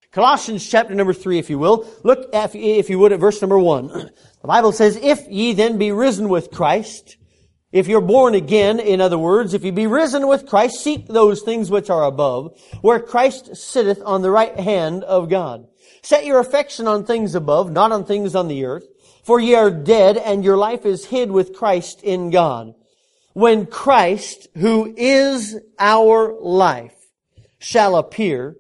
Colossians chapter number 3, if you will. Look, if you would, at verse number 1. The Bible says, if ye then be risen with Christ, if you're born again, in other words, if you be risen with Christ, seek those things which are above, where Christ sitteth on the right hand of God. Set your affection on things above, not on things on the earth. For ye are dead, and your life is hid with Christ in God. When Christ, who is our life, shall appear,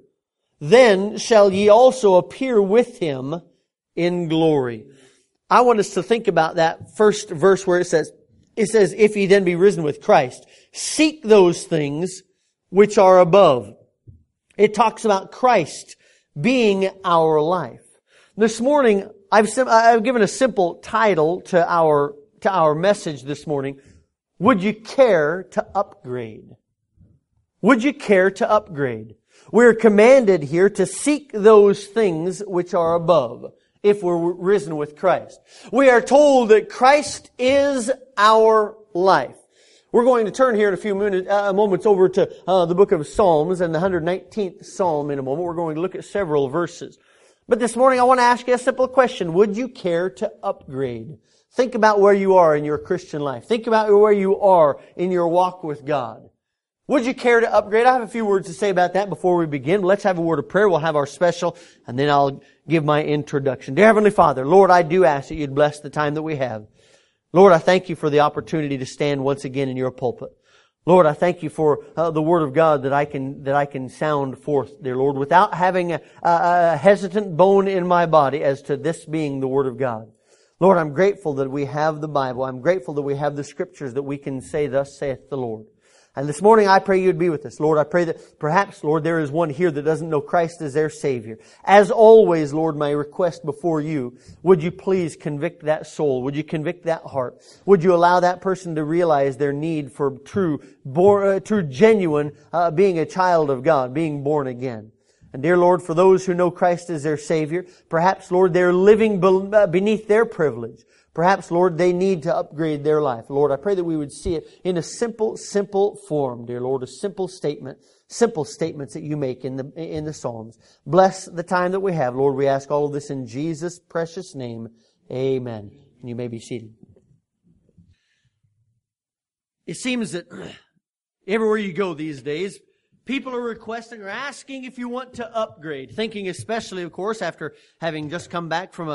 then shall ye also appear with Him in glory. I want us to think about that first verse where it says, if ye then be risen with Christ, seek those things which are above. It talks about Christ being our life. This morning, I've given a simple title to our message this morning. Would you care to upgrade? Would you care to upgrade? We're commanded here to seek those things which are above, if we're risen with Christ. We are told that Christ is our life. We're going to turn here in a few moments over to the book of Psalms and the 119th Psalm in a moment. We're going to look at several verses. But this morning I want to ask you a simple question. Would you care to upgrade? Think about where you are in your Christian life. Think about where you are in your walk with God. Would you care to upgrade? I have a few words to say about that before we begin. Let's have a word of prayer. We'll have our special, and then I'll give my introduction. Dear Heavenly Father, Lord, I do ask that You'd bless the time that we have. Lord, I thank You for the opportunity to stand once again in Your pulpit. Lord, I thank You for the Word of God that I can sound forth, dear Lord, without having a hesitant bone in my body as to this being the Word of God. Lord, I'm grateful that we have the Bible. I'm grateful that we have the Scriptures that we can say, thus saith the Lord. And this morning I pray You'd be with us. Lord, I pray that perhaps, Lord, there is one here that doesn't know Christ as their Savior. As always, Lord, my request before You, would You please convict that soul? Would You convict that heart? Would You allow that person to realize their need for true, genuine, being a child of God, being born again? And dear Lord, for those who know Christ as their Savior, perhaps, Lord, they're living beneath their privilege. Perhaps, Lord, they need to upgrade their life. Lord, I pray that we would see it in a simple form, dear Lord, a simple statements that You make in the Psalms. Bless the time that we have, Lord. We ask all of this in Jesus' precious name. Amen. And you may be seated. It seems that everywhere you go these days, people are requesting or asking if you want to upgrade. Thinking especially, of course, after having just come back from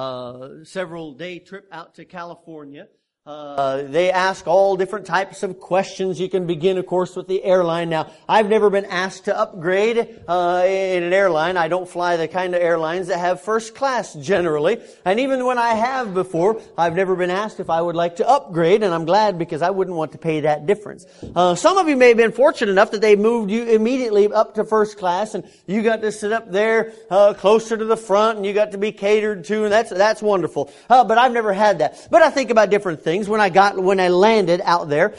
a several-day trip out to California. They ask all different types of questions. You can begin, of course, with the airline. Now, I've never been asked to upgrade in an airline. I don't fly the kind of airlines that have first class generally. And even when I have before, I've never been asked if I would like to upgrade. And I'm glad, because I wouldn't want to pay that difference. Some of you may have been fortunate enough that they moved you immediately up to first class, and you got to sit up there closer to the front, and you got to be catered to, and that's wonderful. But I've never had that. But I think about different things. When I landed out there,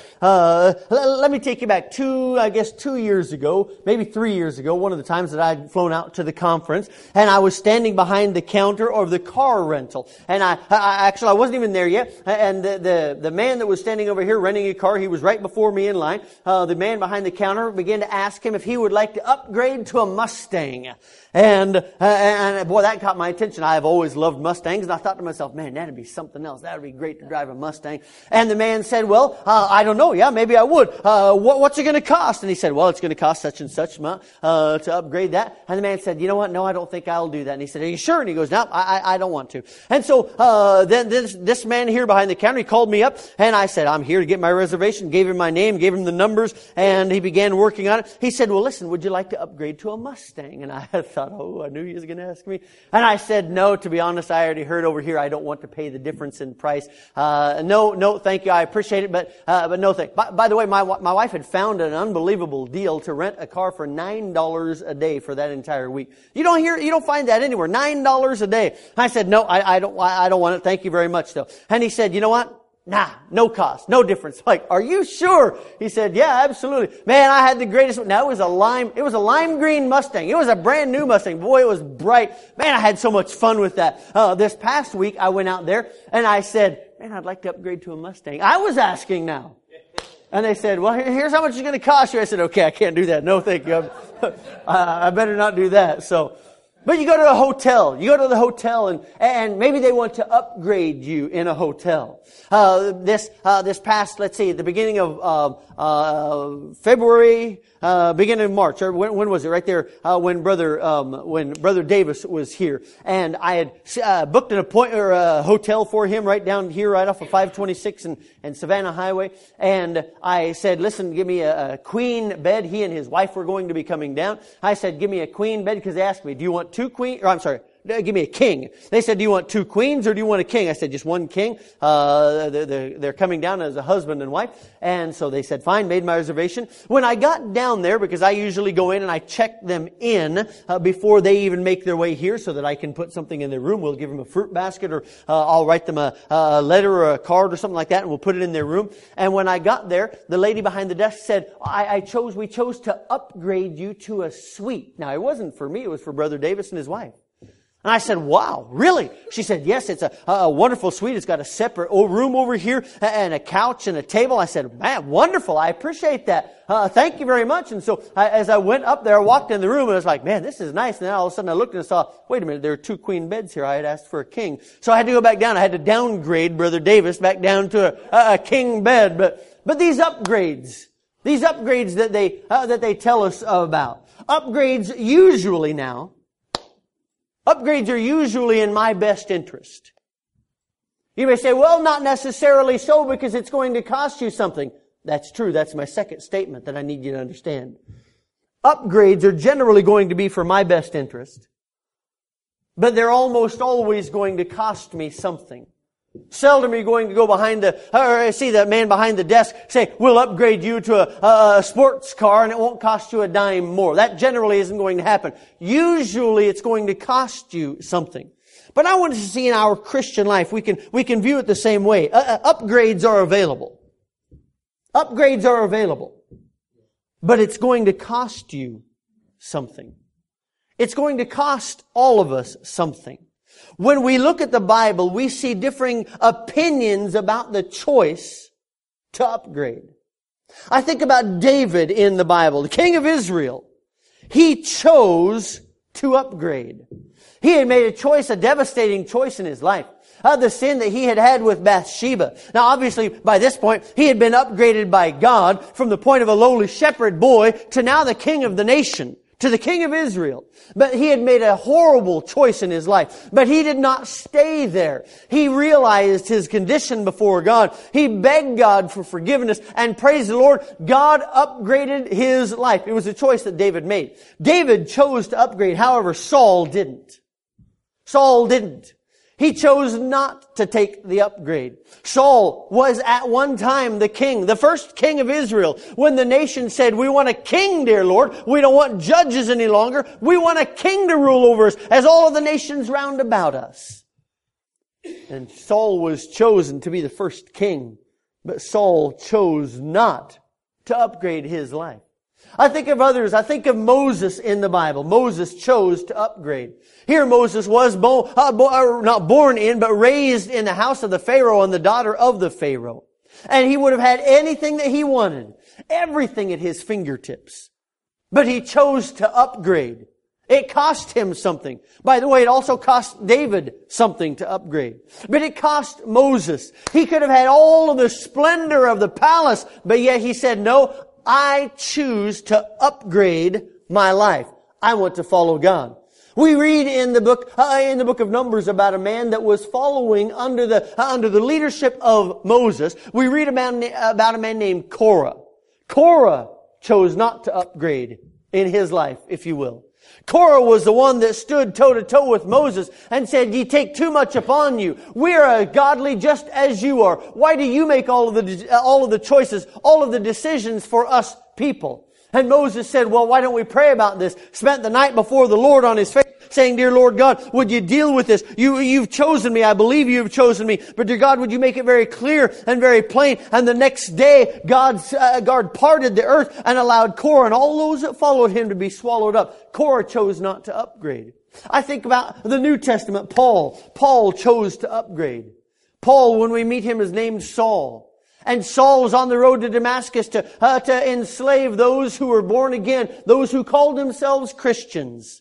let me take you back 2 years ago, maybe 3 years ago, one of the times that I'd flown out to the conference, and I was standing behind the counter of the car rental. And I wasn't even there yet, and the man that was standing over here renting a car, he was right before me in line. The man behind the counter began to ask him if he would like to upgrade to a Mustang. And boy, that caught my attention. I have always loved Mustangs, and I thought to myself, man, that'd be something else. That'd be great to drive a Mustang. And the man said, well, I don't know. Yeah, maybe I would. What's it going to cost? And he said, well, it's going to cost such and such amount to upgrade that. And the man said, you know what? No, I don't think I'll do that. And he said, are you sure? And he goes, no, I don't want to. And so then this man here behind the counter, he called me up, and I said, I'm here to get my reservation. Gave him my name, gave him the numbers, and he began working on it. He said, well, listen, would you like to upgrade to a Mustang? And I thought, oh, I knew he was going to ask me. And I said, no, to be honest, I already heard over here, I don't want to pay the difference in price. No, thank you. I appreciate it, but no thank you. By the way, my wife had found an unbelievable deal to rent a car for $9 a day for that entire week. You don't find that anywhere. $9 a day. I said, no, I don't want it. Thank you very much, though. And he said, you know what? Nah, no cost, no difference. Like, are you sure? He said, yeah, absolutely. Man, I had the greatest one. Now, it was a lime green Mustang. It was a brand new Mustang. Boy, it was bright. Man, I had so much fun with that. This past week, I went out there and I said, man, I'd like to upgrade to a Mustang. I was asking now. And they said, well, here's how much it's going to cost you. I said, okay, I can't do that. No, thank you. I better not do that. So, But you go to a hotel. You go to the hotel and maybe they want to upgrade you in a hotel. This past, let's see, at the beginning of February, beginning of March, or when was it? Right there, when Brother Davis was here. And I had booked an appointment or a hotel for him right down here, right off of 526 and Savannah Highway. And I said, listen, give me a queen bed. He and his wife were going to be coming down. I said, give me a queen bed, because they asked me, do you want two queens? Or I'm sorry, give me a king. They said, do you want two queens or do you want a king? I said, just one king. They're coming down as a husband and wife. And so they said, fine, made my reservation. When I got down there, because I usually go in and I check them in before they even make their way here so that I can put something in their room. We'll give them a fruit basket, or I'll write them a letter or a card or something like that, and we'll put it in their room. And when I got there, the lady behind the desk said, we chose to upgrade you to a suite. Now, it wasn't for me, it was for Brother Davis and his wife. And I said, wow, really? She said, yes, it's a wonderful suite. It's got a separate room over here and a couch and a table. I said, man, wonderful. I appreciate that. Thank you very much. And so as I went up there, I walked in the room and I was like, man, this is nice. And then all of a sudden I looked and saw, wait a minute, there are two queen beds here. I had asked for a king. So I had to go back down. I had to downgrade Brother Davis back down to a king bed. But these upgrades that they tell us about, upgrades are usually in my best interest. You may say, well, not necessarily so, because it's going to cost you something. That's true. That's my second statement that I need you to understand. Upgrades are generally going to be for my best interest, but they're almost always going to cost me something. Seldom are you going to go see that man behind the desk say, we'll upgrade you to a sports car and it won't cost you a dime more. That generally isn't going to happen. Usually it's going to cost you something. But I want to see in our Christian life, we can view it the same way. Upgrades are available. Upgrades are available. But it's going to cost you something. It's going to cost all of us something. When we look at the Bible, we see differing opinions about the choice to upgrade. I think about David in the Bible, the king of Israel. He chose to upgrade. He had made a devastating choice in his life. The sin that he had had with Bathsheba. Now obviously by this point, he had been upgraded by God from the point of a lowly shepherd boy to now the king of the nation, to the king of Israel. But he had made a horrible choice in his life. But he did not stay there. He realized his condition before God. He begged God for forgiveness, and praise the Lord, God upgraded his life. It was a choice that David made. David chose to upgrade. However, Saul didn't. Saul didn't. He chose not to take the upgrade. Saul was at one time the king, the first king of Israel. When the nation said, we want a king, dear Lord. We don't want judges any longer. We want a king to rule over us, as all of the nations round about us. And Saul was chosen to be the first king. But Saul chose not to upgrade his life. I think of others. I think of Moses in the Bible. Moses chose to upgrade. Here Moses was not born in, but raised in the house of the Pharaoh and the daughter of the Pharaoh. And he would have had anything that he wanted. Everything at his fingertips. But he chose to upgrade. It cost him something. By the way, it also cost David something to upgrade. But it cost Moses. He could have had all of the splendor of the palace, but yet he said, no, I choose to upgrade my life. I want to follow God. We read in the book of Numbers about a man that was following under the leadership of Moses. We read about a man named Korah. Korah chose not to upgrade in his life, if you will. Korah was the one that stood toe to toe with Moses and said, "Ye take too much upon you. We are godly just as you are. Why do you make all of the choices, all of the decisions for us people?" And Moses said, "Well, why don't we pray about this?" Spent the night before the Lord on his face, saying, "Dear Lord God, would you deal with this? You've chosen me. I believe you've chosen me. But dear God, would you make it very clear and very plain?" And the next day, God parted the earth and allowed Korah and all those that followed him to be swallowed up. Korah chose not to upgrade. I think about the New Testament, Paul. Paul chose to upgrade. Paul, when we meet him, is named Saul. And Saul was on the road to Damascus to enslave those who were born again, those who called themselves Christians.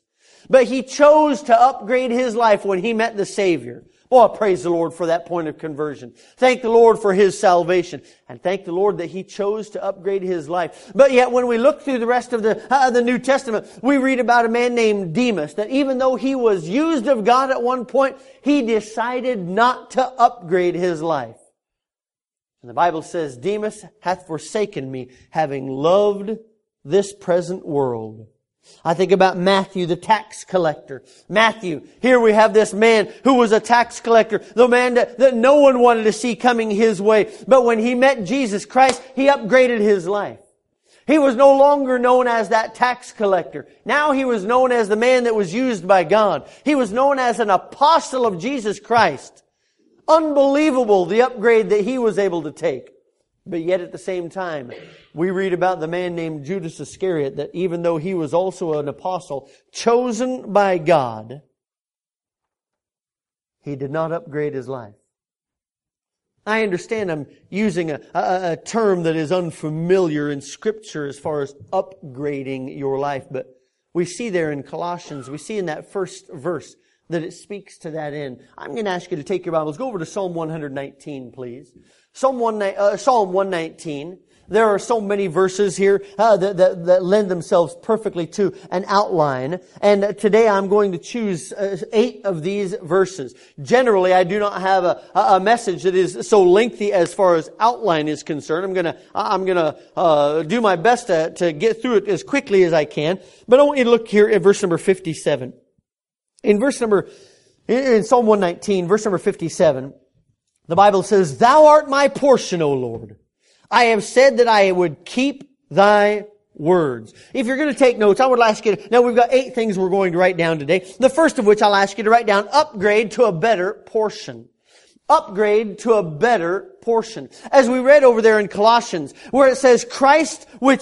But he chose to upgrade his life when he met the Savior. Oh, praise the Lord for that point of conversion. Thank the Lord for his salvation. And thank the Lord that he chose to upgrade his life. But yet when we look through the rest of the New Testament, we read about a man named Demas, that even though he was used of God at one point, he decided not to upgrade his life. And the Bible says, Demas hath forsaken me, having loved this present world. I think about Matthew, the tax collector. Matthew, here we have this man who was a tax collector, the man that no one wanted to see coming his way. But when he met Jesus Christ, he upgraded his life. He was no longer known as that tax collector. Now he was known as the man that was used by God. He was known as an apostle of Jesus Christ. Unbelievable the upgrade that he was able to take. But yet at the same time, we read about the man named Judas Iscariot, that even though he was also an apostle, chosen by God, he did not upgrade his life. I understand I'm using a term that is unfamiliar in Scripture as far as upgrading your life, but we see there in Colossians, we see in that first verse that it speaks to that end. I'm going to ask you to take your Bibles, go over to Psalm 119, please. Psalm 119. There are so many verses here that lend themselves perfectly to an outline. And today I'm going to choose 8 of these verses. Generally, I do not have a message that is so lengthy as far as outline is concerned. I'm gonna do my best to get through it as quickly as I can. But I want you to look here at verse number 57. In Psalm 119, verse number 57, the Bible says, Thou art my portion, O Lord. I have said that I would keep Thy words. If you're going to take notes, I would ask you now we've got 8 things we're going to write down today. The first of which I'll ask you to write down, upgrade to a better portion. Upgrade to a better portion. As we read over there in Colossians, where it says, Christ who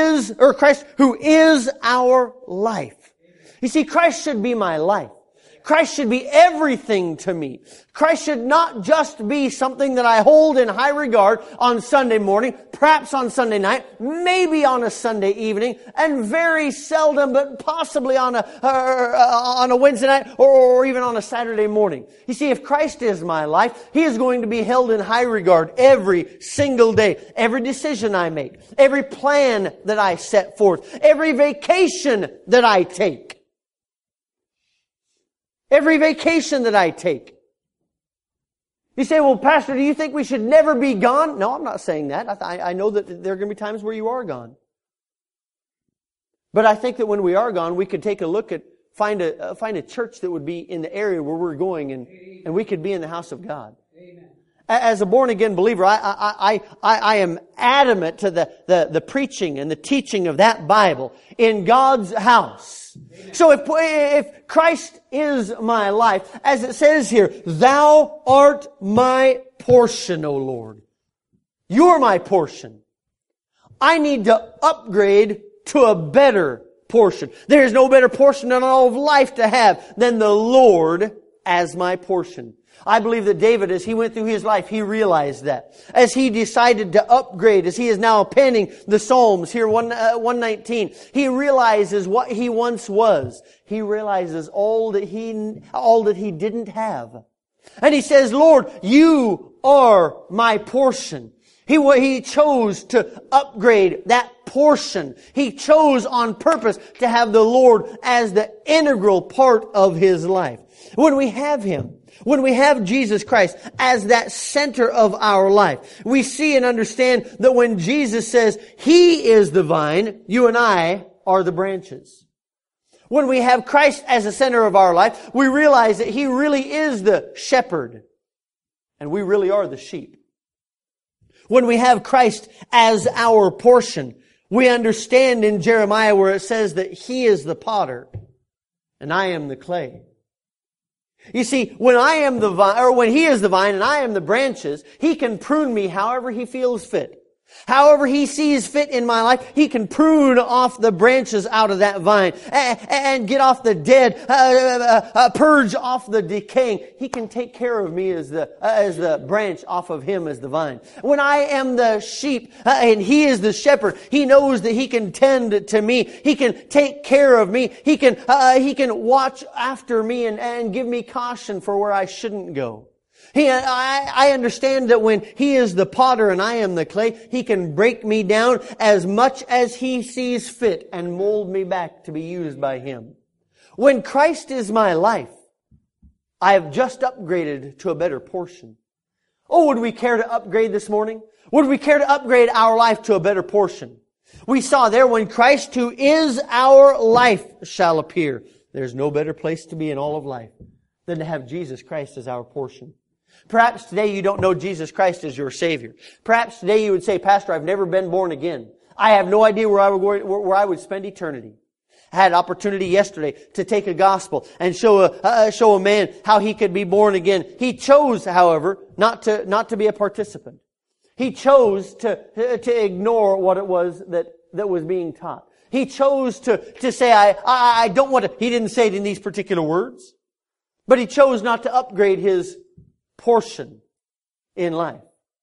is our life. You see, Christ should be my life. Christ should be everything to me. Christ should not just be something that I hold in high regard on Sunday morning, perhaps on Sunday night, maybe on a Sunday evening, and very seldom, but possibly on a Wednesday night or even on a Saturday morning. You see, if Christ is my life, He is going to be held in high regard every single day. Every decision I make, every plan that I set forth, every vacation that I take. Every vacation that I take. You say, well, Pastor, do you think we should never be gone? No, I'm not saying that. I know that there are going to be times where you are gone. But I think that when we are gone, we could take a look at, find a church that would be in the area where we're going, and we could be in the house of God. Amen. As a born-again believer, I am adamant to the preaching and the teaching of that Bible in God's house. So if Christ is my life, as it says here, Thou art my portion, O Lord. You're my portion. I need to upgrade to a better portion. There is no better portion in all of life to have than the Lord as my portion. I believe that David, as he went through his life, he realized that. As he decided to upgrade, as he is now penning the Psalms here, 119, he realizes what he once was. He realizes all that he didn't have. And he says, Lord, You are my portion. He chose to upgrade that portion. He chose on purpose to have the Lord as the integral part of his life. When we have Him, when we have Jesus Christ as that center of our life, we see and understand that when Jesus says He is the vine, you and I are the branches. When we have Christ as the center of our life, we realize that He really is the shepherd, and we really are the sheep. When we have Christ as our portion, we understand in Jeremiah where it says that He is the potter and I am the clay. You see, when I am the vine, or when He is the vine and I am the branches, He can prune me however He feels fit. However He sees fit in my life, He can prune off the branches out of that vine and get off the dead, purge off the decaying. He can take care of me as the branch off of Him as the vine. When I am the sheep and He is the shepherd, He knows that He can tend to me. He can take care of me. He can watch after me and give me caution for where I shouldn't go. I understand that when He is the potter and I am the clay, He can break me down as much as He sees fit and mold me back to be used by Him. When Christ is my life, I have just upgraded to a better portion. Oh, would we care to upgrade this morning? Would we care to upgrade our life to a better portion? We saw there, when Christ, who is our life, shall appear. There's no better place to be in all of life than to have Jesus Christ as our portion. Perhaps today you don't know Jesus Christ as your Savior. Perhaps today you would say, Pastor, I've never been born again. I have no idea where I would spend eternity. I had an opportunity yesterday to take a gospel and show a man how he could be born again. He chose, however, not to be a participant. He chose to ignore what it was that was being taught. He chose to say, I don't want to. He didn't say it in these particular words, but he chose not to upgrade his portion in life.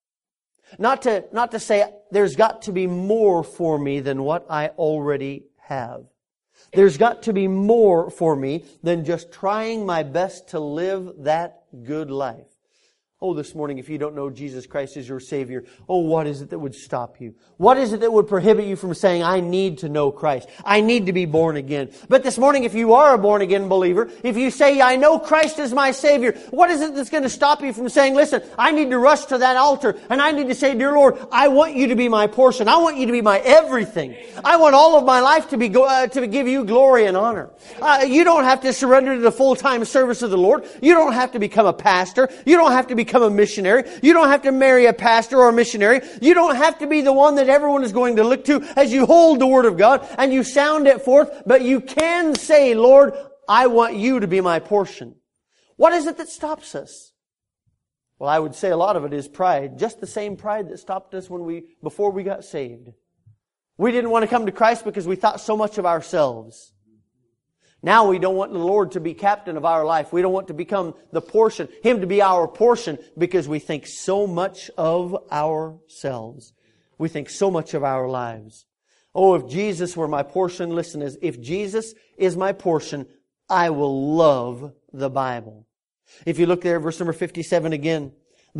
Not to say there's got to be more for me than what I already have. There's got to be more for me than just trying my best to live that good life. Oh, this morning, if you don't know Jesus Christ as your Savior, oh, what is it that would stop you? What is it that would prohibit you from saying, I need to know Christ. I need to be born again. But this morning, if you are a born again believer, if you say, I know Christ is my Savior, what is it that's going to stop you from saying, listen, I need to rush to that altar and I need to say, dear Lord, I want you to be my portion. I want you to be my everything. I want all of my life to give you glory and honor. You don't have to surrender to the full-time service of the Lord. You don't have to become a pastor. You don't have to become a missionary. You don't have to marry a pastor or a missionary. You don't have to be the one that everyone is going to look to as you hold the Word of God and you sound it forth, but you can say, Lord, I want you to be my portion. What is it that stops us? Well, I would say a lot of it is pride. Just the same pride that stopped us before we got saved. We didn't want to come to Christ because we thought so much of ourselves. Now we don't want the Lord to be captain of our life. We don't want to become the portion, Him to be our portion, because we think so much of ourselves. We think so much of our lives. Oh, if Jesus were my portion, listen, if Jesus is my portion, I will love the Bible. If you look there, verse number 57 again.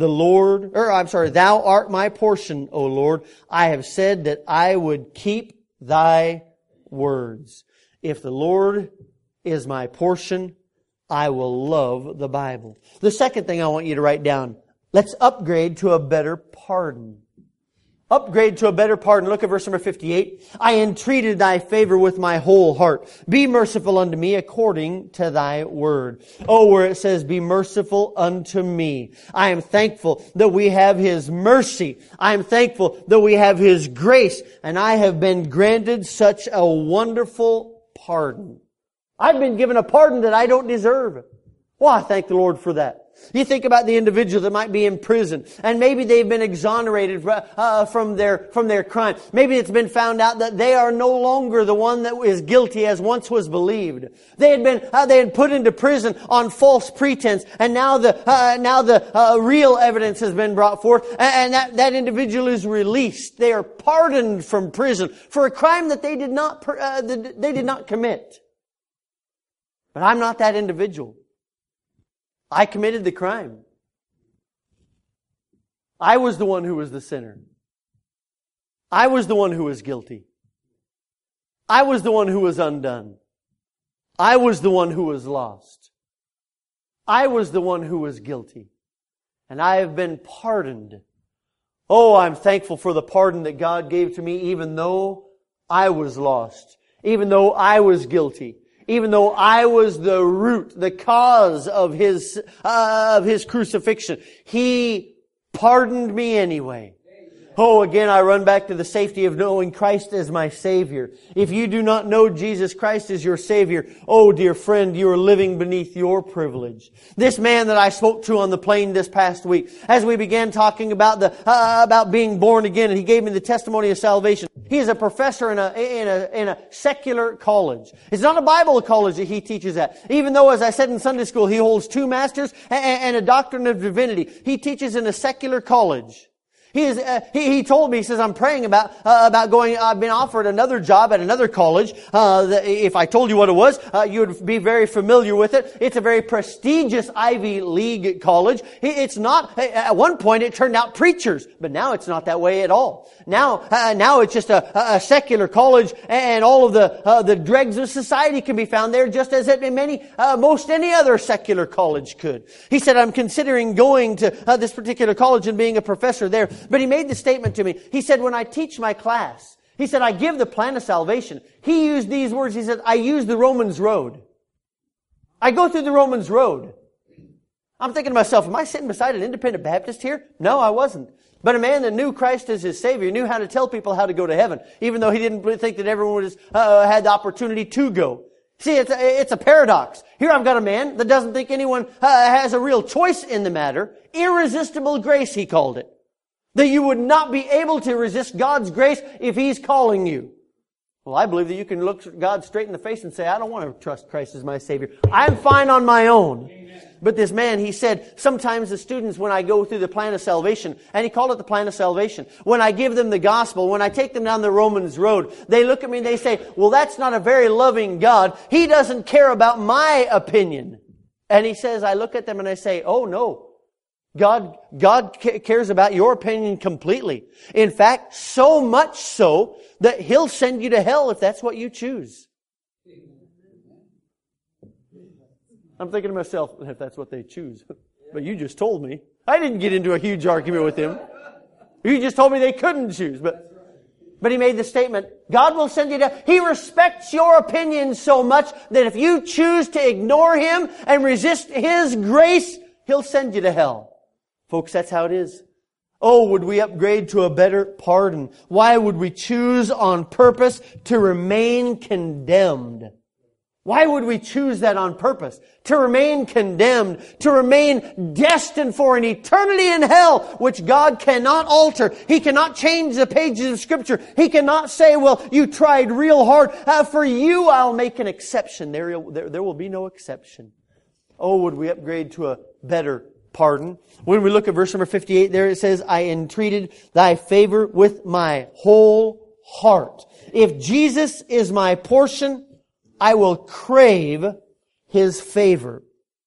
Thou art my portion, O Lord. I have said that I would keep Thy words. If the Lord is my portion, I will love the Bible. The second thing I want you to write down, let's upgrade to a better pardon. Upgrade to a better pardon. Look at verse number 58. I entreated Thy favor with my whole heart. Be merciful unto me according to Thy word. Oh, where it says, be merciful unto me. I am thankful that we have His mercy. I am thankful that we have His grace. And I have been granted such a wonderful pardon. I've been given a pardon that I don't deserve. Well, I thank the Lord for that. You think about the individual that might be in prison, and maybe they've been exonerated from their crime. Maybe it's been found out that they are no longer the one that is guilty as once was believed. They had put into prison on false pretense, and now the real evidence has been brought forth, and that individual is released. They are pardoned from prison for a crime that they did not commit. But I'm not that individual. I committed the crime. I was the one who was the sinner. I was the one who was guilty. I was the one who was undone. I was the one who was lost. I was the one who was guilty. And I have been pardoned. Oh, I'm thankful for the pardon that God gave to me, even though I was lost. Even though I was guilty. Even though I was the root, the cause of His crucifixion. He pardoned me anyway. Oh, again, I run back to the safety of knowing Christ as my Savior. If you do not know Jesus Christ as your Savior, oh, dear friend, you are living beneath your privilege. This man that I spoke to on the plane this past week, as we began talking about about being born again, and he gave me the testimony of salvation. He is a professor in a secular college. It's not a Bible college that he teaches at. Even though, as I said in Sunday school, he holds 2 masters and a doctorate of divinity. He teaches in a secular college. He told me, he says, I'm praying about going, I've been offered another job at another college. If I told you what it was, you would be very familiar with it. It's a very prestigious Ivy League college. It's not, at one point it turned out preachers, but now it's not that way at all. Now it's just a secular college, and all of the dregs of society can be found there, just as at most any other secular college could. He said, I'm considering going to this particular college and being a professor there. But he made the statement to me. He said, when I teach my class, he said, I give the plan of salvation. He used these words. He said, I use the Romans road. I go through the Romans road. I'm thinking to myself, am I sitting beside an independent Baptist here? No, I wasn't. But a man that knew Christ as his Savior, knew how to tell people how to go to heaven, even though he didn't think that everyone had the opportunity to go. See, it's a paradox. Here I've got a man that doesn't think anyone has a real choice in the matter. Irresistible grace, he called it. That you would not be able to resist God's grace if He's calling you. Well, I believe that you can look God straight in the face and say, I don't want to trust Christ as my Savior. I'm fine on my own. Amen. But this man, he said, sometimes the students, when I go through the plan of salvation, and he called it the plan of salvation, when I give them the gospel, when I take them down the Romans road, they look at me and they say, well, that's not a very loving God. He doesn't care about my opinion. And he says, I look at them and I say, oh no. God cares about your opinion completely. In fact, so much so that He'll send you to hell if that's what you choose. I'm thinking to myself, if that's what they choose. But you just told me. I didn't get into a huge argument with him. You just told me they couldn't choose. But he made the statement, God will send you to... He respects your opinion so much that if you choose to ignore Him and resist His grace, He'll send you to hell. Folks, that's how it is. Oh, would we upgrade to a better pardon? Why would we choose on purpose to remain condemned? Why would we choose that on purpose? To remain condemned, to remain destined for an eternity in hell, which God cannot alter. He cannot change the pages of Scripture. He cannot say, well, you tried real hard. For you, I'll make an exception. There will be no exception. Oh, would we upgrade to a better pardon? When we look at verse number 58, there it says, I entreated thy favor with my whole heart. If Jesus is my portion, I will crave His favor.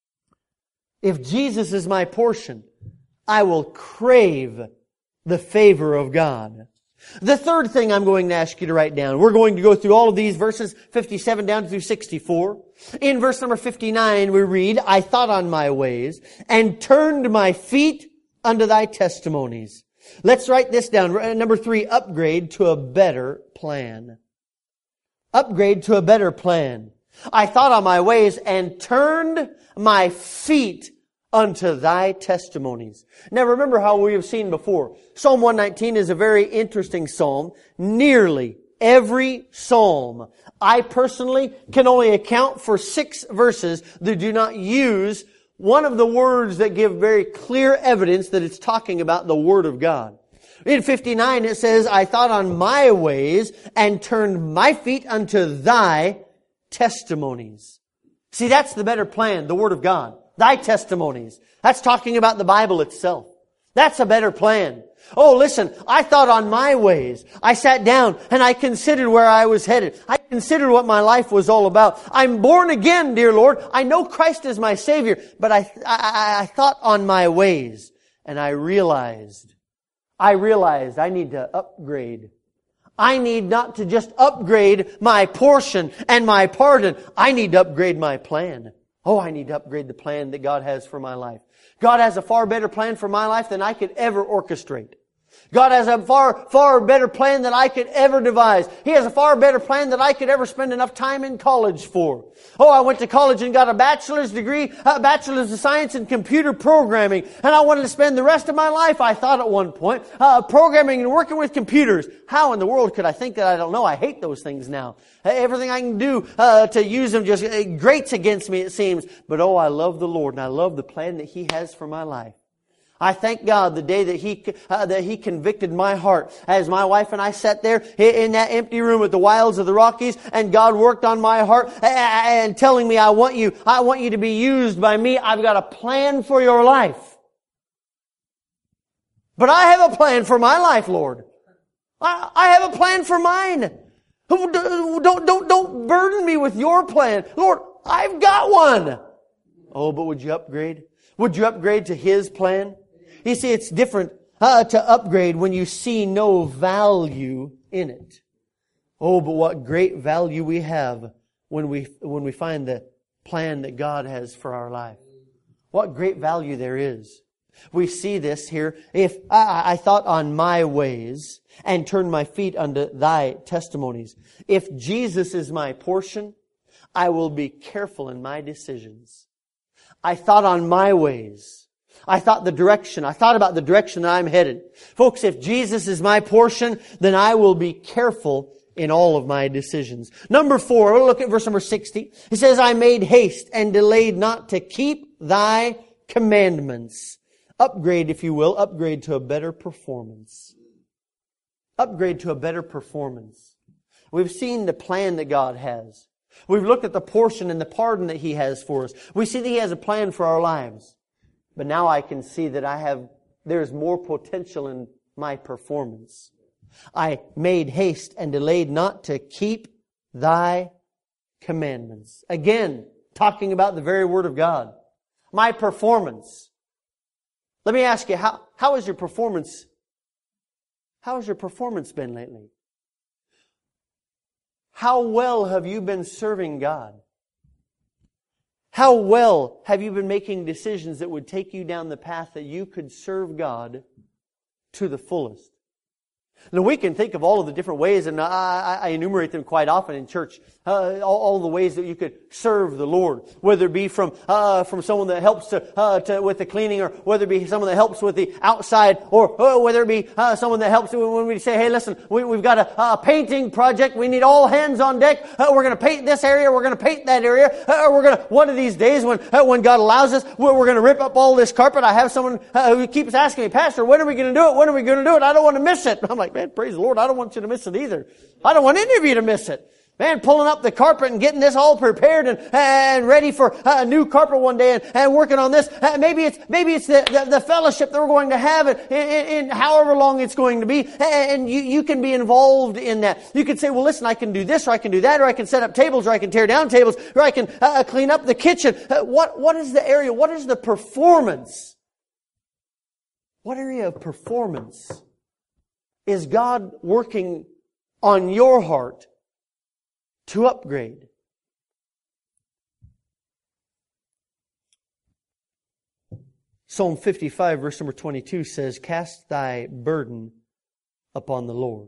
If Jesus is my portion, I will crave the favor of God. The third thing I'm going to ask you to write down, we're going to go through all of these verses 57 down through 64. In verse number 59 we read, I thought on my ways and turned my feet unto thy testimonies. Let's write this down. Number 3, upgrade to a better plan. Upgrade to a better plan. I thought on my ways and turned my feet unto thy testimonies. Now remember how we have seen before. Psalm 119 is a very interesting psalm. Nearly every psalm, I personally can only account for 6 verses that do not use one of the words that give very clear evidence that it's talking about the Word of God. In 59 it says, I thought on my ways and turned my feet unto thy testimonies. See, that's the better plan, the Word of God. Thy testimonies. That's talking about the Bible itself. That's a better plan. Oh, listen, I thought on my ways. I sat down and I considered where I was headed. I considered what my life was all about. I'm born again, dear Lord. I know Christ is my Savior, but I thought on my ways and I realized I need to upgrade. I need not to just upgrade my portion and my pardon. I need to upgrade my plan. Oh, I need to upgrade the plan that God has for my life. God has a far better plan for my life than I could ever orchestrate. God has a far, far better plan than I could ever devise. He has a far better plan than I could ever spend enough time in college for. Oh, I went to college and got a bachelor's degree, a bachelor's of science in computer programming. And I wanted to spend the rest of my life, I thought at one point, programming and working with computers. How in the world could I think that? I don't know. I hate those things now. Everything I can do to use them just grates against me, it seems. But oh, I love the Lord and I love the plan that He has for my life. I thank God the day that He convicted my heart as my wife and I sat there in that empty room at the wilds of the Rockies, and God worked on my heart and telling me, I want you to be used by me. I've got a plan for your life. But I have a plan for my life, Lord. I have a plan for mine. Don't burden me with your plan. Lord, I've got one. Oh, but would you upgrade? Would you upgrade to His plan? You see, it's different to upgrade when you see no value in it. Oh, but what great value we have when we find the plan that God has for our life. What great value there is. We see this here. If I thought on my ways and turned my feet unto thy testimonies. If Jesus is my portion, I will be careful in my decisions. I thought on my ways. I thought about the direction that I'm headed. Folks, if Jesus is my portion, then I will be careful in all of my decisions. Number 4, we'll look at verse number 60. He says, I made haste and delayed not to keep thy commandments. Upgrade, if you will, upgrade to a better performance. Upgrade to a better performance. We've seen the plan that God has. We've looked at the portion and the pardon that He has for us. We see that He has a plan for our lives. But now I can see that there's more potential in my performance. I made haste and delayed not to keep thy commandments. Again, talking about the very Word of God. My performance. Let me ask you, how has your performance been lately? How well have you been serving God? How well have you been making decisions that would take you down the path that you could serve God to the fullest? Now, we can think of all of the different ways, and I enumerate them quite often in church. All the ways that you could serve the Lord, whether it be from someone that helps with the cleaning, or whether it be someone that helps with the outside, or whether it be someone that helps when we say, "Hey, listen, we've got a painting project. We need all hands on deck. We're going to paint this area. We're going to paint that area. We're going to one of these days when God allows us, we're going to rip up all this carpet." I have someone who keeps asking me, "Pastor, when are we going to do it? When are we going to do it? I don't want to miss it." I'm like, man, praise the Lord, I don't want you to miss it either. I don't want any of you to miss it. Man, pulling up the carpet and getting this all prepared and ready for a new carpet one day and working on this. Maybe it's the fellowship that we're going to have in however long it's going to be. And you can be involved in that. You can say, well, listen, I can do this, or I can do that, or I can set up tables, or I can tear down tables, or I can clean up the kitchen. What is the area? What is the performance? What area of performance is God working on your heart to upgrade? Psalm 55 verse number 22 says, "Cast thy burden upon the Lord."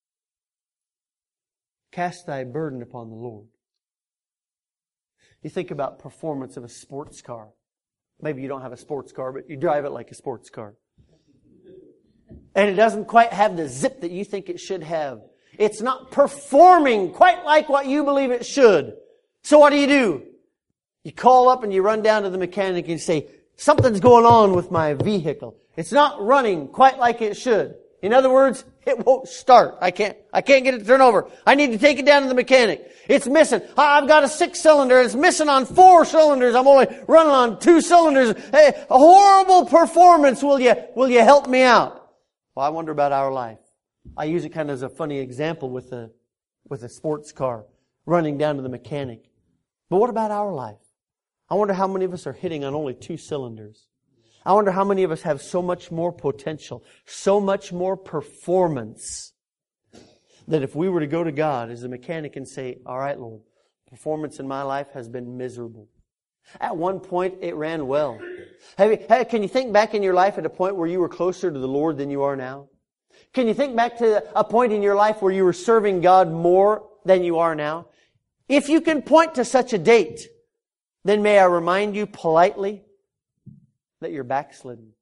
Cast thy burden upon the Lord. You think about performance of a sports car. Maybe you don't have a sports car, but you drive it like a sports car. And it doesn't quite have the zip that you think it should have. It's not performing quite like what you believe it should. So what do? You call up and you run down to the mechanic and you say, something's going on with my vehicle. It's not running quite like it should. In other words, it won't start. I can't get it to turn over. I need to take it down to the mechanic. It's missing. I've got a 6-cylinder. It's missing on 4 cylinders. I'm only running on 2 cylinders. Hey, a horrible performance. Will you help me out? Well, I wonder about our life. I use it kind of as a funny example with a sports car running down to the mechanic. But what about our life? I wonder how many of us are hitting on only 2 cylinders. I wonder how many of us have so much more potential, so much more performance, that if we were to go to God as a mechanic and say, all right, Lord, performance in my life has been miserable. At one point, it ran well. Can you think back in your life at a point where you were closer to the Lord than you are now? Can you think back to a point in your life where you were serving God more than you are now? If you can point to such a date, then may I remind you politely that you're backslidden.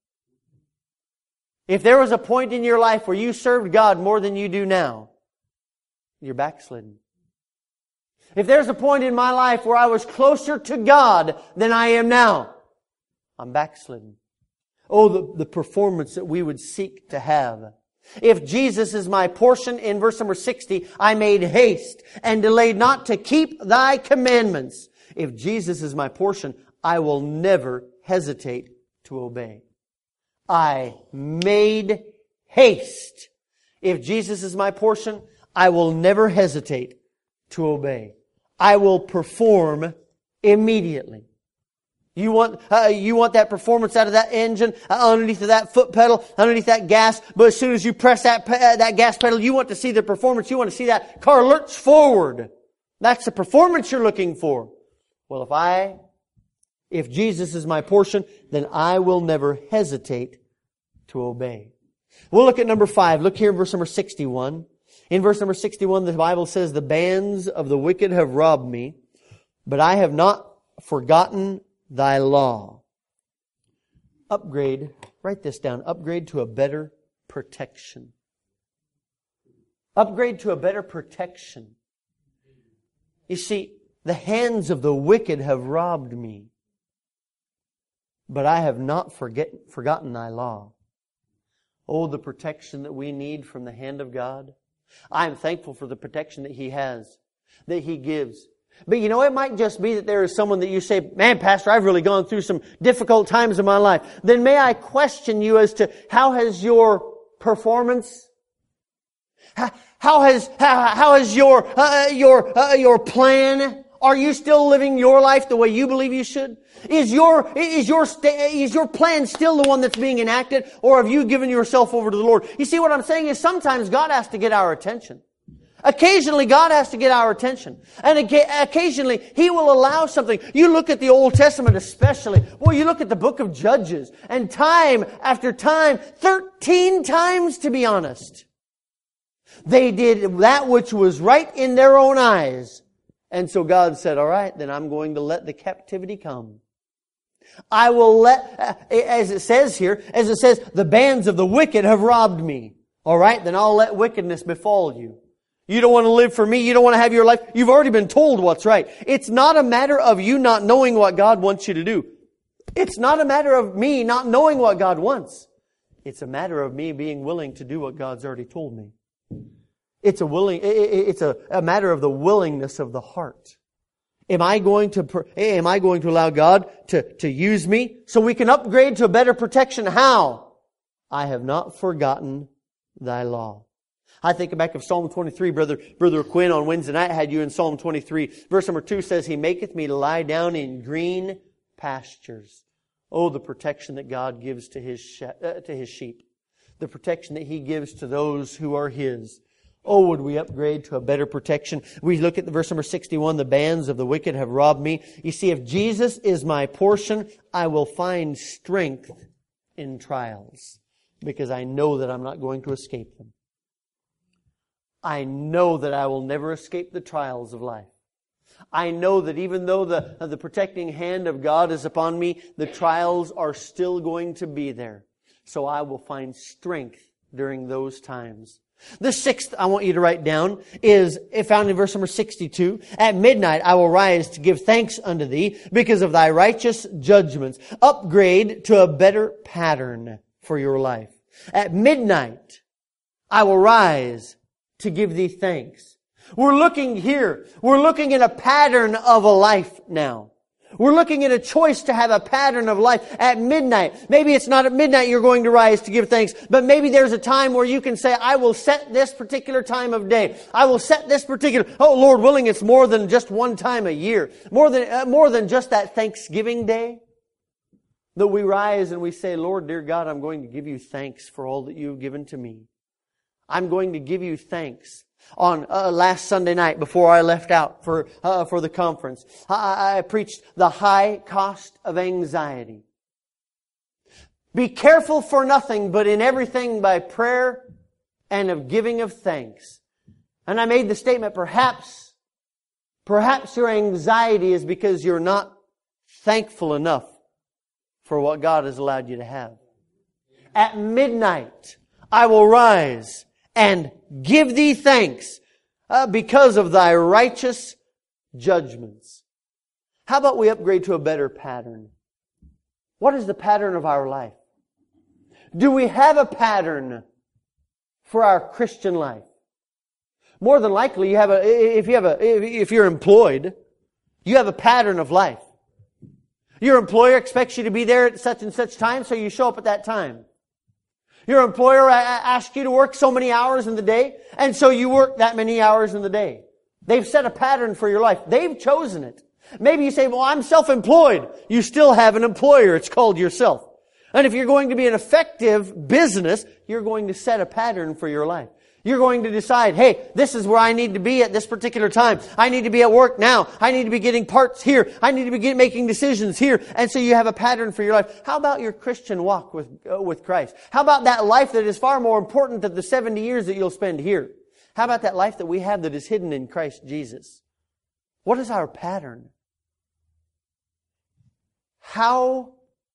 If there was a point in your life where you served God more than you do now, you're backslidden. If there's a point in my life where I was closer to God than I am now, I'm backslidden. Oh, the performance that we would seek to have. If Jesus is my portion, in verse number 60, I made haste and delayed not to keep thy commandments. If Jesus is my portion, I will never hesitate to obey. I made haste. If Jesus is my portion, I will never hesitate to obey. I will perform immediately. You want that performance out of that engine, underneath of that foot pedal, underneath that gas, but as soon as you press that gas pedal, you want to see the performance. You want to see that car lurch forward. That's the performance you're looking for. Well, if Jesus is my portion, then I will never hesitate to obey. We'll look at number 5. Look here in verse number 61. In verse number 61, the Bible says, the bands of the wicked have robbed me, but I have not forgotten thy law. Upgrade, write this down, upgrade to a better protection. Upgrade to a better protection. You see, the hands of the wicked have robbed me, but I have not forgotten thy law. Oh, the protection that we need from the hand of God. I am thankful for the protection that He has, that He gives. But you know, it might just be that there is someone that you say, man, Pastor, I've really gone through some difficult times in my life. Then may I question you as to how has your performance, how has your plan? Are you still living your life the way you believe you should? Is your plan still the one that's being enacted, or have you given yourself over to the Lord? You see, what I'm saying is sometimes God has to get our attention. Occasionally God has to get our attention. And occasionally He will allow something. You look at the Old Testament especially. Well, you look at the book of Judges, and time after time, 13 times to be honest, they did that which was right in their own eyes. And so God said, all right, then I'm going to let the captivity come. I will let, as it says here, the bands of the wicked have robbed me. All right, then I'll let wickedness befall you. You don't want to live for me. You don't want to have your life. You've already been told what's right. It's not a matter of you not knowing what God wants you to do. It's not a matter of me not knowing what God wants. It's a matter of me being willing to do what God's already told me. It's a matter of the willingness of the heart. Am I going to allow God to use me so we can upgrade to a better protection? How? I have not forgotten thy law. I think back of Psalm 23, Brother Quinn on Wednesday night had you in Psalm 23. Verse number 2 says, He maketh me to lie down in green pastures. Oh, the protection that God gives to His sheep. The protection that He gives to those who are His. Oh, would we upgrade to a better protection? We look at the verse number 61, the bands of the wicked have robbed me. You see, if Jesus is my portion, I will find strength in trials, because I know that I'm not going to escape them. I know that I will never escape the trials of life. I know that even though the protecting hand of God is upon me, the trials are still going to be there. So I will find strength during those times. The sixth I want you to write down is found in verse number 62. At midnight I will rise to give thanks unto Thee because of Thy righteous judgments. Upgrade to a better pattern for your life. At midnight I will rise to give Thee thanks. We're looking here. We're looking at a pattern of a life now. We're looking at a choice to have a pattern of life at midnight. Maybe it's not at midnight you're going to rise to give thanks, but maybe there's a time where you can say, I will set this particular time of day. I will set this particular, oh Lord willing, it's more than just one time a year. More than just that Thanksgiving day. That we rise and we say, Lord, dear God, I'm going to give You thanks for all that You've given to me. I'm going to give You thanks. On last Sunday night, before I left out for the conference, I preached the high cost of anxiety. Be careful for nothing, but in everything by prayer and of giving of thanks. And I made the statement, perhaps your anxiety is because you're not thankful enough for what God has allowed you to have. At midnight, I will rise and give thee thanks because of thy righteous judgments. How about we upgrade to a better pattern? What is the pattern of our life? Do we have a pattern for our Christian life? More than likely, if you're employed, you have a pattern of life. Your employer expects you to be there at such and such time, so you show up at that time. Your employer asks you to work so many hours in the day, and so you work that many hours in the day. They've set a pattern for your life. They've chosen it. Maybe you say, well, I'm self-employed. You still have an employer. It's called yourself. And if you're going to be an effective business, you're going to set a pattern for your life. You're going to decide, hey, this is where I need to be at this particular time. I need to be at work now. I need to be getting parts here. I need to be making decisions here. And so you have a pattern for your life. How about your Christian walk with Christ? How about that life that is far more important than the 70 years that you'll spend here? How about that life that we have that is hidden in Christ Jesus? What is our pattern? How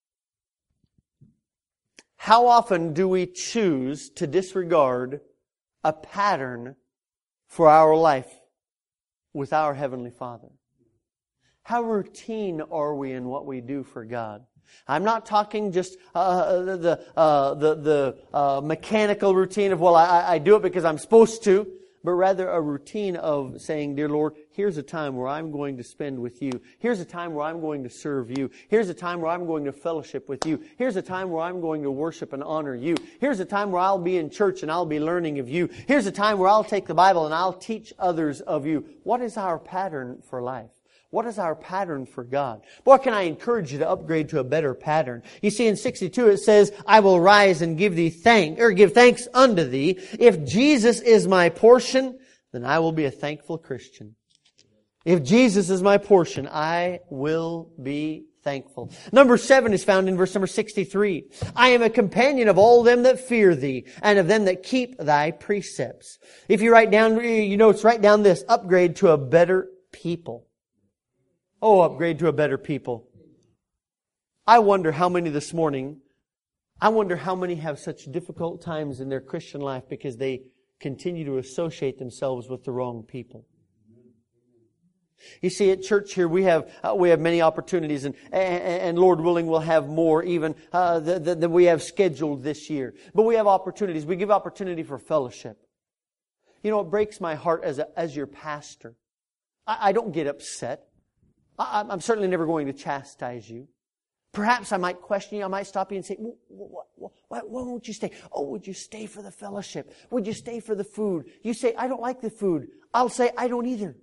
often do we choose to disregard a pattern for our life with our Heavenly Father? How routine are we in what we do for God? I'm not talking just the mechanical routine of, well, I do it because I'm supposed to, but rather a routine of saying, dear Lord, here's a time where I'm going to spend with you. Here's a time where I'm going to serve you. Here's a time where I'm going to fellowship with you. Here's a time where I'm going to worship and honor you. Here's a time where I'll be in church and I'll be learning of you. Here's a time where I'll take the Bible and I'll teach others of you. What is our pattern for life? What is our pattern for God? Boy, can I encourage you to upgrade to a better pattern. You see, in 62 it says, I will rise and give thanks unto thee. If Jesus is my portion, then I will be a thankful Christian. If Jesus is my portion, I will be thankful. Number 7 is found in verse number 63. I am a companion of all them that fear thee, and of them that keep thy precepts. If you write down, write down this, upgrade to a better people. Oh, upgrade to a better people. I wonder how many this morning, have such difficult times in their Christian life because they continue to associate themselves with the wrong people. You see, at church here we have many opportunities, and Lord willing, we'll have more even than we have scheduled this year. But we have opportunities. We give opportunity for fellowship. You know, it breaks my heart as your pastor. I don't get upset. I'm certainly never going to chastise you. Perhaps I might question you. I might stop you and say, why won't you stay? Oh, would you stay for the fellowship? Would you stay for the food? You say, I don't like the food. I'll say, I don't either.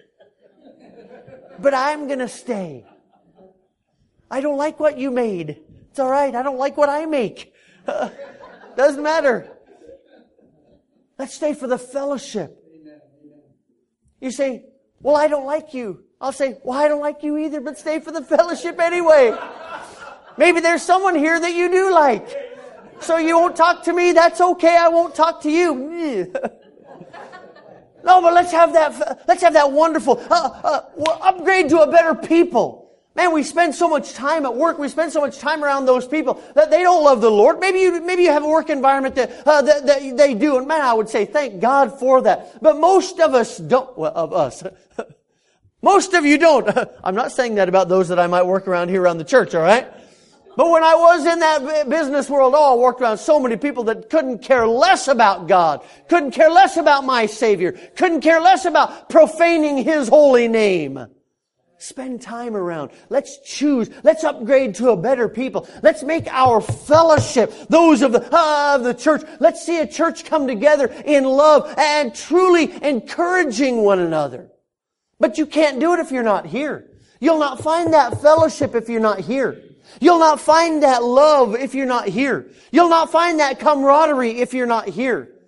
But I'm going to stay. I don't like what you made. It's all right. I don't like what I make. Doesn't matter. Let's stay for the fellowship. You say, well, I don't like you. I'll say, well, I don't like you either, but stay for the fellowship anyway. Maybe there's someone here that you do like. So you won't talk to me. That's okay. I won't talk to you. No, but let's have that wonderful, upgrade to a better people. Man, we spend so much time at work. We spend so much time around those people that they don't love the Lord. Maybe you have a work environment that they do. And man, I would say thank God for that. But most of us don't, of us. Most of you don't. I'm not saying that about those that I might work around here around the church, all right? But when I was in that business world, I worked around so many people that couldn't care less about God, couldn't care less about my Savior, couldn't care less about profaning His holy name. Spend time around. Let's choose. Let's upgrade to a better people. Let's make our fellowship, those of the church. Let's see a church come together in love and truly encouraging one another. But you can't do it if you're not here. You'll not find that fellowship if you're not here. You'll not find that love if you're not here. You'll not find that camaraderie if you're not here.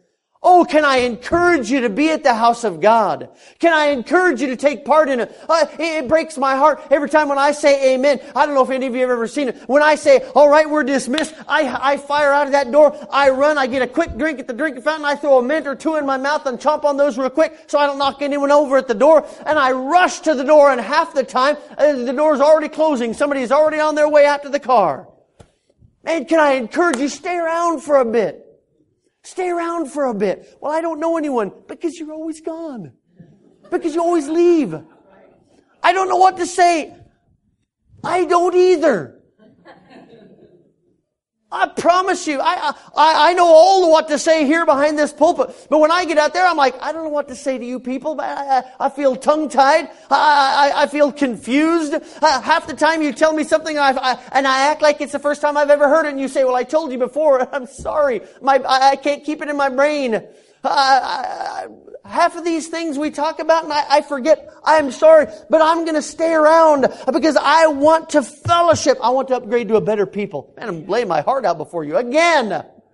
Oh, can I encourage you to be at the house of God? Can I encourage you to take part in it? It breaks my heart every time when I say amen. I don't know if any of you have ever seen it. When I say, all right, we're dismissed, I fire out of that door. I run. I get a quick drink at the drinking fountain. I throw a mint or two in my mouth and chomp on those real quick so I don't knock anyone over at the door. And I rush to the door, and half the time, the door's already closing. Somebody's already on their way out to the car. Man, can I encourage you, stay around for a bit. Stay around for a bit. Well, I don't know anyone. Because you're always gone. Because you always leave. I don't know what to say. I don't either. I promise you, I know all what to say here behind this pulpit. But when I get out there, I'm like, I don't know what to say to you people. I feel tongue-tied. I feel confused. Half the time you tell me something and I act like it's the first time I've ever heard it. And you say, well, I told you before. I'm sorry. I can't keep it in my brain. Half of these things we talk about and I forget. I'm sorry, but I'm going to stay around because I want to fellowship. I want to upgrade to a better people. Man, I'm laying my heart out before you again.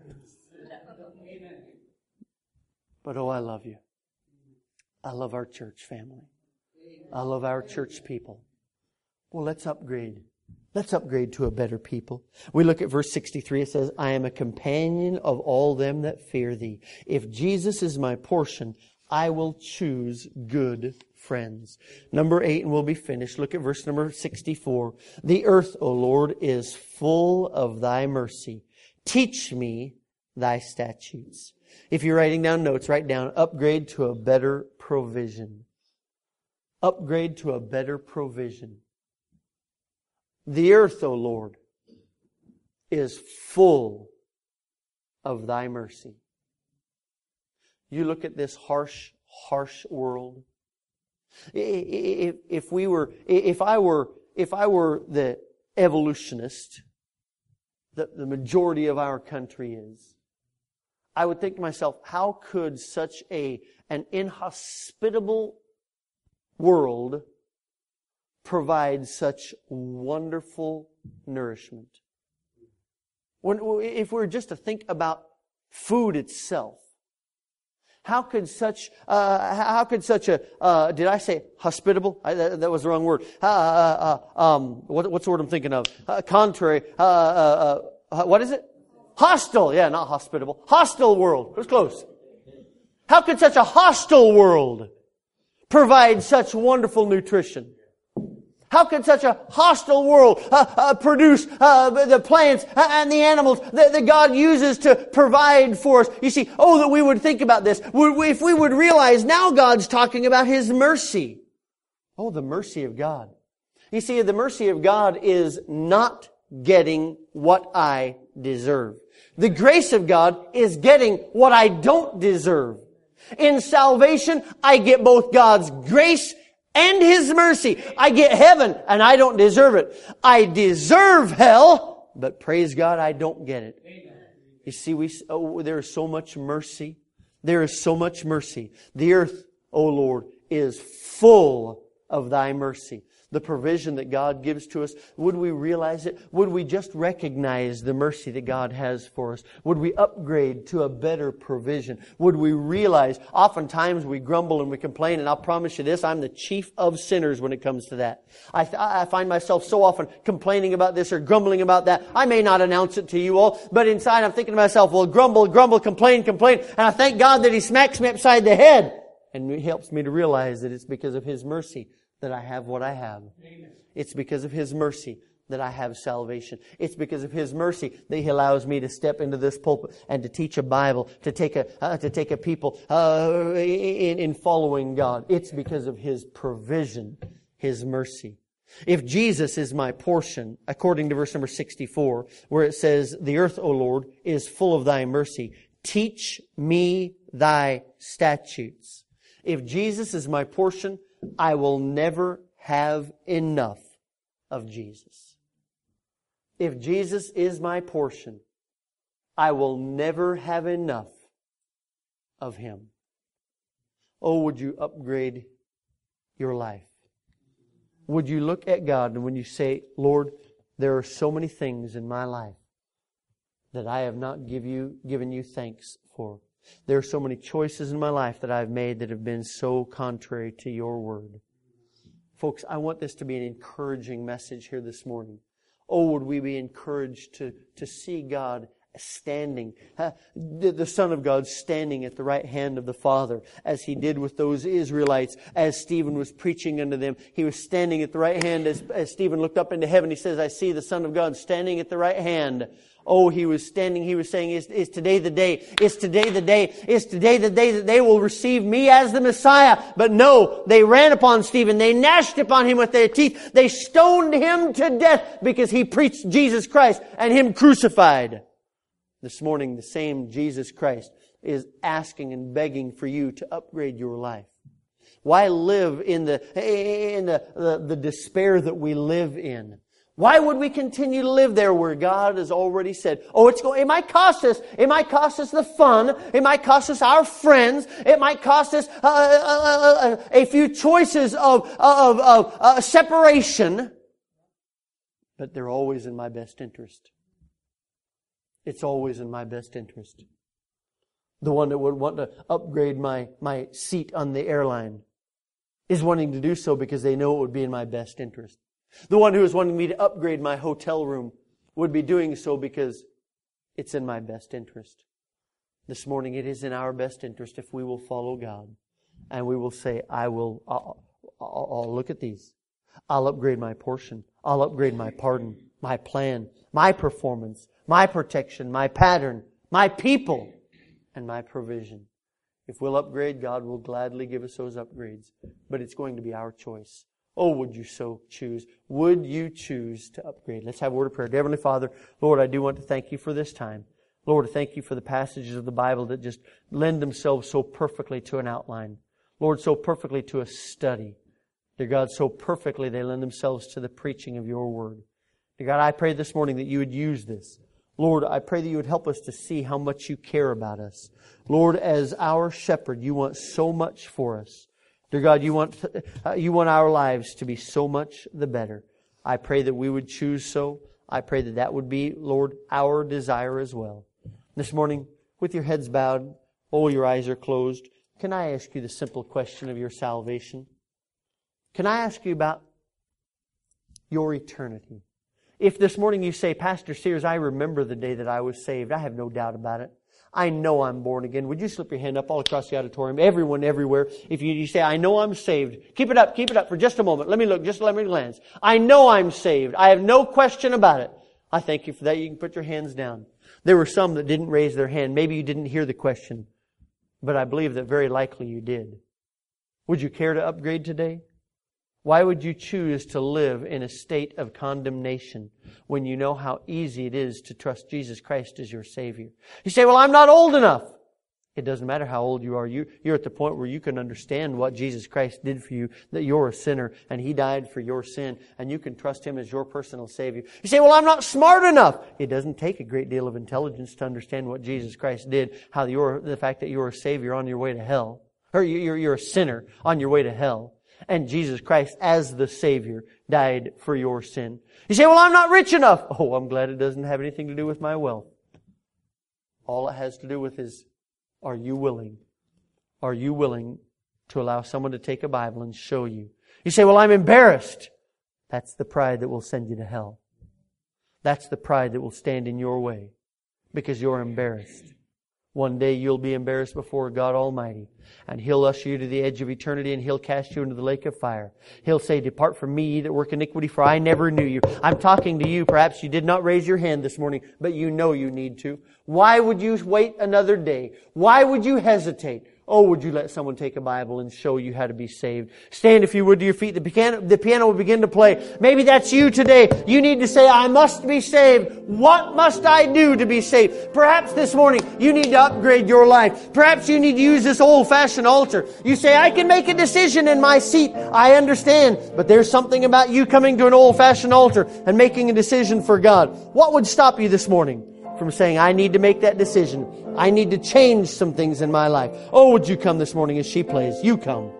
But oh, I love you. I love our church family. I love our church people. Well, let's upgrade. Let's upgrade to a better people. We look at verse 63. It says, I am a companion of all them that fear thee. If Jesus is my portion, I will choose good friends. Number 8, and we'll be finished. Look at verse number 64. The earth, O Lord, is full of thy mercy. Teach me thy statutes. If you're writing down notes, write down, upgrade to a better provision. Upgrade to a better provision. The earth, O Lord, is full of thy mercy. You look at this harsh world. If I were the evolutionist, the majority of our country is, I would think to myself, how could such an inhospitable world provide such wonderful nourishment? If we were just to think about food itself, how could such a did I say hospitable? That was the wrong word. What's the word I'm thinking of? Contrary. What is it? Hostile. Yeah, not hospitable. Hostile world. It was close. How could such a hostile world provide such wonderful nutrition? How could such a hostile world produce the plants and the animals that God uses to provide for us? You see, that we would think about this. If we would realize now God's talking about His mercy. Oh, the mercy of God. You see, the mercy of God is not getting what I deserve. The grace of God is getting what I don't deserve. In salvation, I get both God's grace and His mercy. I get heaven and I don't deserve it. I deserve hell, but praise God, I don't get it. Amen. You see, there is so much mercy. There is so much mercy. The earth, O Lord, is full of thy mercy. The provision that God gives to us, would we realize it? Would we just recognize the mercy that God has for us? Would we upgrade to a better provision? Would we realize, oftentimes we grumble and we complain, and I'll promise you this, I'm the chief of sinners when it comes to that. I find myself so often complaining about this or grumbling about that. I may not announce it to you all, but inside I'm thinking to myself, well, grumble, complain, and I thank God that He smacks me upside the head. And He helps me to realize that it's because of His mercy that I have what I have. Amen. It's because of His mercy that I have salvation. It's because of His mercy that He allows me to step into this pulpit and to teach a Bible, to take a people in following God. It's because of His provision, His mercy. If Jesus is my portion, according to verse number 64, where it says, the earth, O Lord, is full of thy mercy. Teach me thy statutes. If Jesus is my portion, I will never have enough of Jesus. If Jesus is my portion, I will never have enough of Him. Oh, would you upgrade your life? Would you look at God and when you say, Lord, there are so many things in my life that I have not given you thanks for. There are so many choices in my life that I've made that have been so contrary to Your Word. Folks, I want this to be an encouraging message here this morning. Oh, would we be encouraged to see God standing, the Son of God standing at the right hand of the Father, as He did with those Israelites, as Stephen was preaching unto them. He was standing at the right hand as Stephen looked up into heaven. He says, I see the Son of God standing at the right hand. Oh, He was standing, He was saying, is today the day? Is today the day? Is today the day that they will receive me as the Messiah? But no, they ran upon Stephen. They gnashed upon him with their teeth. They stoned him to death because he preached Jesus Christ and Him crucified. This morning, the same Jesus Christ is asking and begging for you to upgrade your life. Why live in the despair that we live in? Why would we continue to live there where God has already said, it might cost us. It might cost us the fun. It might cost us our friends. It might cost us a few choices of separation. But they're always in my best interest. It's always in my best interest. The one that would want to upgrade my seat on the airline is wanting to do so because they know it would be in my best interest. The one who is wanting me to upgrade my hotel room would be doing so because it's in my best interest. This morning it is in our best interest if we will follow God and we will say, I'll look at these. I'll upgrade my portion. I'll upgrade my pardon, my plan, my performance, my protection, my pattern, my people, and my provision. If we'll upgrade, God will gladly give us those upgrades. But it's going to be our choice. Oh, would you so choose? Would you choose to upgrade? Let's have a word of prayer. Dear Heavenly Father, Lord, I do want to thank You for this time. Lord, I thank You for the passages of the Bible that just lend themselves so perfectly to an outline. Lord, so perfectly to a study. Dear God, so perfectly they lend themselves to the preaching of Your Word. Dear God, I pray this morning that You would use this. Lord, I pray that You would help us to see how much You care about us. Lord, as our shepherd, You want so much for us. Dear God, You want our lives to be so much the better. I pray that we would choose so. I pray that that would be, Lord, our desire as well. This morning, with your heads bowed, your eyes are closed, can I ask you the simple question of your salvation? Can I ask you about your eternity? If this morning you say, Pastor Sears, I remember the day that I was saved. I have no doubt about it. I know I'm born again. Would you slip your hand up all across the auditorium? Everyone, everywhere. If you say, I know I'm saved. Keep it up for just a moment. Let me look, just let me glance. I know I'm saved. I have no question about it. I thank you for that. You can put your hands down. There were some that didn't raise their hand. Maybe you didn't hear the question. But I believe that very likely you did. Would you care to upgrade today? Why would you choose to live in a state of condemnation when you know how easy it is to trust Jesus Christ as your Savior? You say, well, I'm not old enough. It doesn't matter how old you are. You're at the point where you can understand what Jesus Christ did for you, that you're a sinner and He died for your sin, and you can trust Him as your personal Savior. You say, well, I'm not smart enough. It doesn't take a great deal of intelligence to understand what Jesus Christ did, the fact that you're a Savior on your way to hell, or you're a sinner on your way to hell. And Jesus Christ, as the Savior, died for your sin. You say, well, I'm not rich enough. Oh, I'm glad it doesn't have anything to do with my wealth. All it has to do with is, are you willing? Are you willing to allow someone to take a Bible and show you? You say, well, I'm embarrassed. That's the pride that will send you to hell. That's the pride that will stand in your way because you're embarrassed. One day you'll be embarrassed before God Almighty, and He'll usher you to the edge of eternity, and He'll cast you into the lake of fire. He'll say, depart from me, ye that work iniquity, for I never knew you. I'm talking to you. Perhaps you did not raise your hand this morning, but you know you need to. Why would you wait another day? Why would you hesitate? Oh, would you let someone take a Bible and show you how to be saved? Stand, if you would, to your feet. The piano will begin to play. Maybe that's you today. You need to say, I must be saved. What must I do to be saved? Perhaps this morning you need to upgrade your life. Perhaps you need to use this old-fashioned altar. You say, I can make a decision in my seat. I understand. But there's something about you coming to an old-fashioned altar and making a decision for God. What would stop you this morning from saying, I need to make that decision? I need to change some things in my life. Oh, would you come this morning as she plays? You come.